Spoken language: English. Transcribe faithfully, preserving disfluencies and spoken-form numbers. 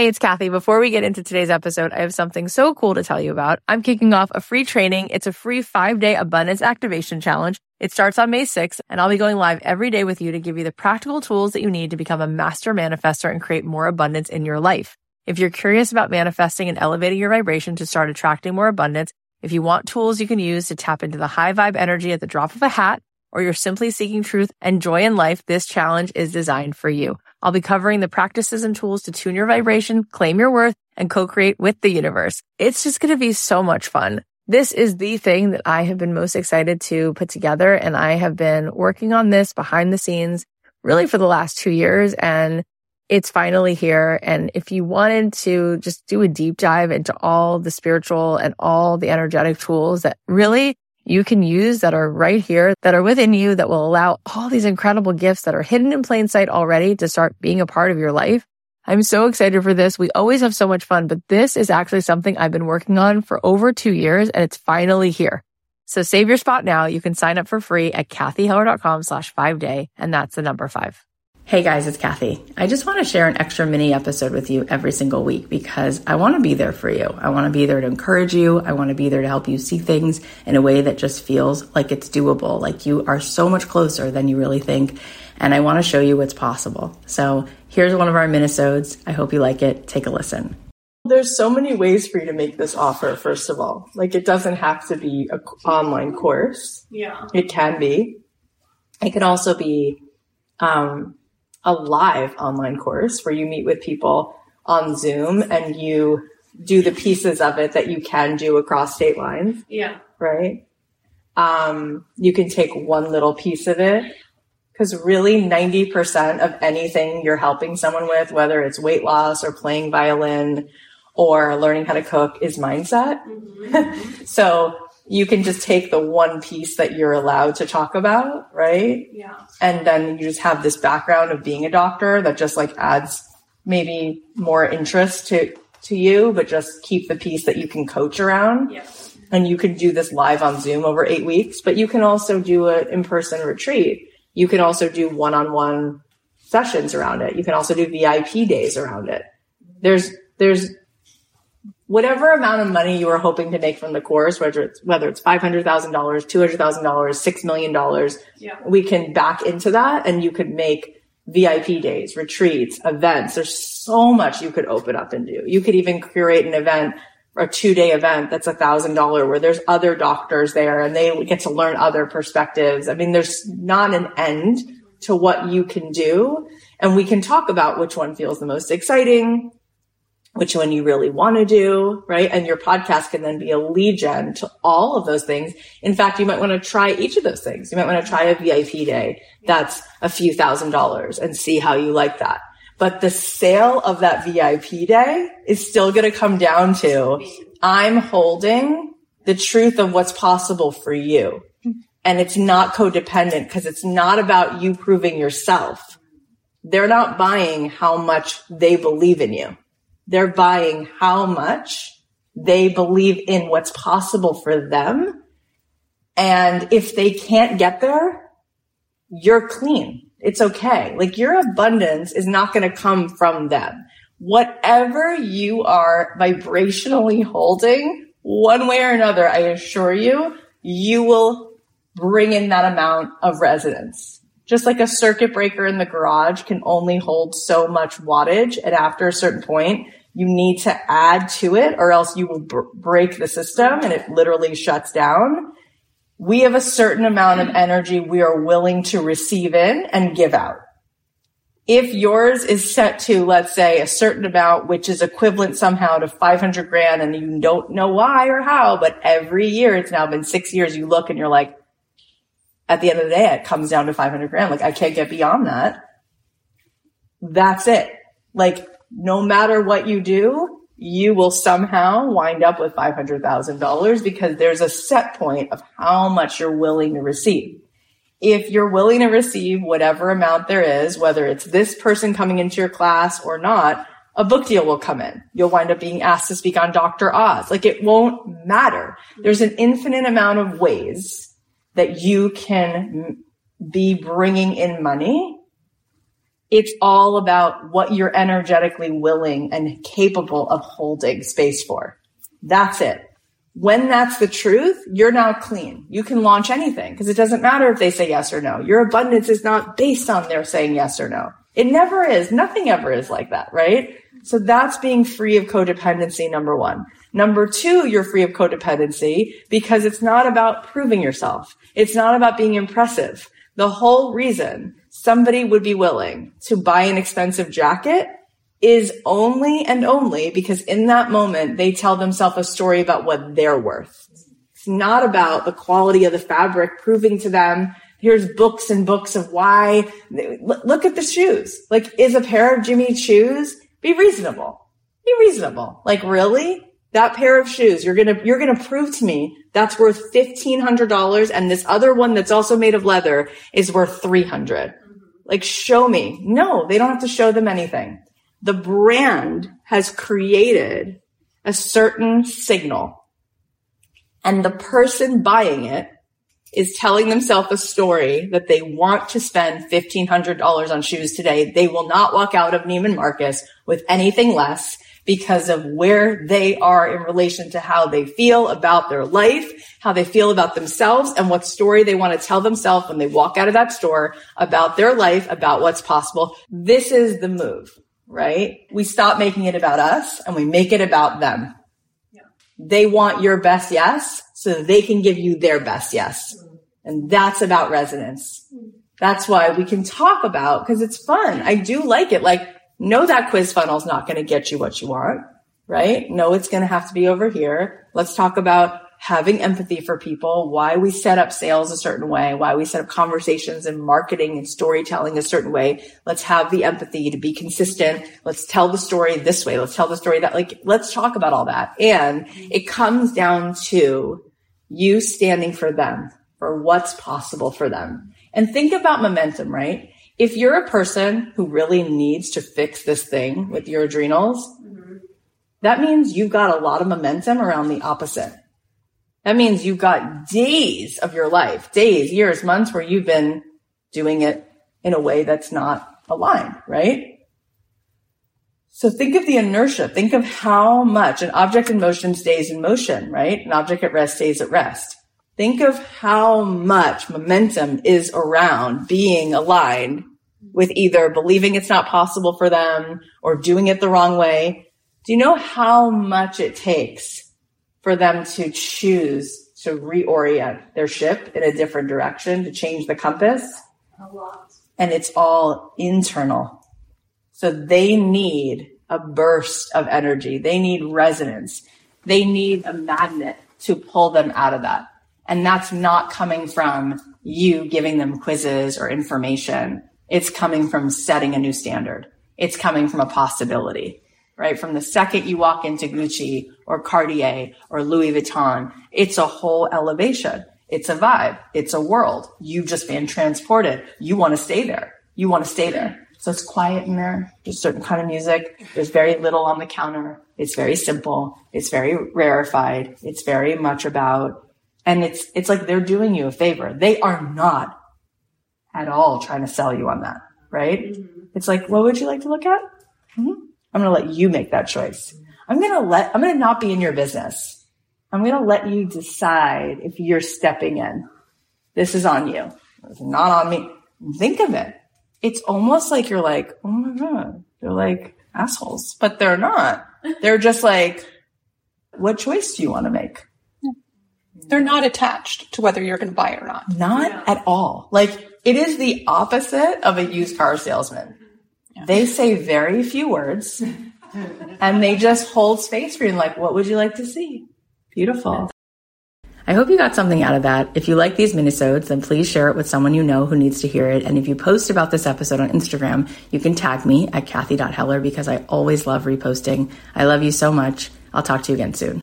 Hey, it's Kathy. Before we get into today's episode, I have something so cool to tell you about. I'm kicking off a free training. It's a free five-day abundance activation challenge. It starts on May sixth, and I'll be going live every day with you to give you the practical tools that you need to become a master manifestor and create more abundance in your life. If you're curious about manifesting and elevating your vibration to start attracting more abundance, if you want tools you can use to tap into the high vibe energy at the drop of a hat, or you're simply seeking truth and joy in life, this challenge is designed for you. I'll be covering the practices and tools to tune your vibration, claim your worth, and co-create with the universe. It's just going to be so much fun. This is the thing that I have been most excited to put together, and I have been working on this behind the scenes really for the last two years, and it's finally here. And if you wanted to just do a deep dive into all the spiritual and all the energetic tools that really you can use that are right here, that are within you, that will allow all these incredible gifts that are hidden in plain sight already to start being a part of your life. I'm so excited for this. We always have so much fun, but this is actually something I've been working on for over two years and it's finally here. So save your spot now. You can sign up for free at kathyheller.com slash five day. And that's the number five. Hey guys, it's Kathy. I just want to share an extra mini episode with you every single week because I want to be there for you. I want to be there to encourage you. I want to be there to help you see things in a way that just feels like it's doable, like you are so much closer than you really think. And I want to show you what's possible. So here's one of our minisodes. I hope you like it. Take a listen. There's so many ways for you to make this offer, first of all. Like it doesn't have to be an online course. Yeah. It can be. It can also be, um, a live online course where you meet with people on Zoom and you do the pieces of it that you can do across state lines. Yeah. Right. Um, you can take one little piece of it because really ninety percent of anything you're helping someone with, whether it's weight loss or playing violin or learning how to cook, is mindset. Mm-hmm. So you can just take the one piece that you're allowed to talk about, right? Yeah. And then you just have this background of being a doctor that just like adds maybe more interest to, to you, but just keep the piece that you can coach around. Yeah. And you can do this live on Zoom over eight weeks, but you can also do an in-person retreat. You can also do one-on-one sessions around it. You can also do V I P days around it. There's, there's, whatever amount of money you are hoping to make from the course, whether it's, whether it's five hundred thousand dollars, two hundred thousand dollars, six million dollars, yeah. we can back into that and you could make V I P days, retreats, events. There's so much you could open up and do. You could even curate an event, a two day event that's a thousand dollar where there's other doctors there and they get to learn other perspectives. I mean, there's not an end to what you can do. And we can talk about which one feels the most exciting, which one you really want to do, right? And your podcast can then be a lead gen to all of those things. In fact, you might want to try each of those things. You might want to try a V I P day that's a few thousand dollars and see how you like that. But the sale of that V I P day is still going to come down to, I'm holding the truth of what's possible for you. And it's not codependent because it's not about you proving yourself. They're not buying how much they believe in you. They're buying how much they believe in what's possible for them. And if they can't get there, you're clean. It's okay. Like your abundance is not going to come from them. Whatever you are vibrationally holding, one way or another, I assure you, you will bring in that amount of resonance. Just like a circuit breaker in the garage can only hold so much wattage. And after a certain point, you need to add to it or else you will br- break the system and it literally shuts down. We have a certain amount of energy we are willing to receive in and give out. If yours is set to, let's say, a certain amount, which is equivalent somehow to five hundred grand and you don't know why or how, but every year, it's now been six years, you look and you're like, at the end of the day, it comes down to five hundred grand. Like I can't get beyond that. That's it. Like no matter what you do, you will somehow wind up with five hundred thousand dollars because there's a set point of how much you're willing to receive. If you're willing to receive whatever amount there is, whether it's this person coming into your class or not, a book deal will come in. You'll wind up being asked to speak on Doctor Oz. Like it won't matter. There's an infinite amount of ways that you can be bringing in money It's all about what you're energetically willing and capable of holding space for. That's it. When that's the truth, you're now clean. You can launch anything because it doesn't matter if they say yes or no. Your abundance is not based on their saying yes or no. It never is. Nothing ever is like that, right? So that's being free of codependency, number one. Number two, you're free of codependency because it's not about proving yourself. It's not about being impressive. The whole reason somebody would be willing to buy an expensive jacket is only and only because in that moment, they tell themselves a story about what they're worth. It's not about the quality of the fabric proving to them, here's books and books of why. Look at the shoes. Like, is a pair of Jimmy Choos, be reasonable. Be reasonable. Like, really? That pair of shoes, you're going to, you're going to prove to me that's worth fifteen hundred dollars and this other one that's also made of leather is worth three hundred dollars. Like, show me. No, they don't have to show them anything. The brand has created a certain signal, and the person buying it is telling themselves a story that they want to spend fifteen hundred dollars on shoes today. They will not walk out of Neiman Marcus with anything less because of where they are in relation to how they feel about their life, how they feel about themselves, and what story they want to tell themselves when they walk out of that store about their life, about what's possible. This is the move. Right? We stop making it about us and we make it about them. Yeah. They want your best yes so that they can give you their best yes. Mm. And that's about resonance. Mm. That's why we can talk about, because it's fun. I do like it. Like, no, that quiz funnel is not going to get you what you want, right? No, it's going to have to be over here. Let's talk about having empathy for people, why we set up sales a certain way, why we set up conversations and marketing and storytelling a certain way. Let's have the empathy to be consistent. Let's tell the story this way. Let's tell the story that, like, let's talk about all that. And it comes down to you standing for them, for what's possible for them. And think about momentum, right? If you're a person who really needs to fix this thing with your adrenals, mm-hmm. that means you've got a lot of momentum around the opposite. That means you've got days of your life, days, years, months where you've been doing it in a way that's not aligned, right? So think of the inertia. Think of how much an object in motion stays in motion, right? An object at rest stays at rest. Think of how much momentum is around being aligned with either believing it's not possible for them or doing it the wrong way. Do you know how much it takes for them to choose to reorient their ship in a different direction, to change the compass? A lot. And it's all internal. So they need a burst of energy. They need resonance. They need a magnet to pull them out of that. And that's not coming from you giving them quizzes or information. It's coming from setting a new standard. It's coming from a possibility. Right? From the second you walk into Gucci or Cartier or Louis Vuitton, it's a whole elevation. It's a vibe. It's a world. You've just been transported. You want to stay there. You want to stay there. So it's quiet in there. There's certain kind of music. There's very little on the counter. It's very simple. It's very rarefied. It's very much about, and it's, it's like they're doing you a favor. They are not at all trying to sell you on that. Right? Mm-hmm. It's like, what would you like to look at? Mm-hmm. I'm going to let you make that choice. I'm going to let, I'm going to not be in your business. I'm going to let you decide if you're stepping in. This is on you. It's not on me. Think of it. It's almost like you're like, oh my God, they're like assholes, but they're not. They're just like, what choice do you want to make? They're not attached to whether you're going to buy or not. Not yeah. at all. Like, it is the opposite of a used car salesman. Yeah. They say very few words and they just hold space for you and like, what would you like to see? Beautiful. I hope you got something out of that. If you like these minisodes, then please share it with someone you know who needs to hear it. And if you post about this episode on Instagram, you can tag me at Kathy dot Heller because I always love reposting. I love you so much. I'll talk to you again soon.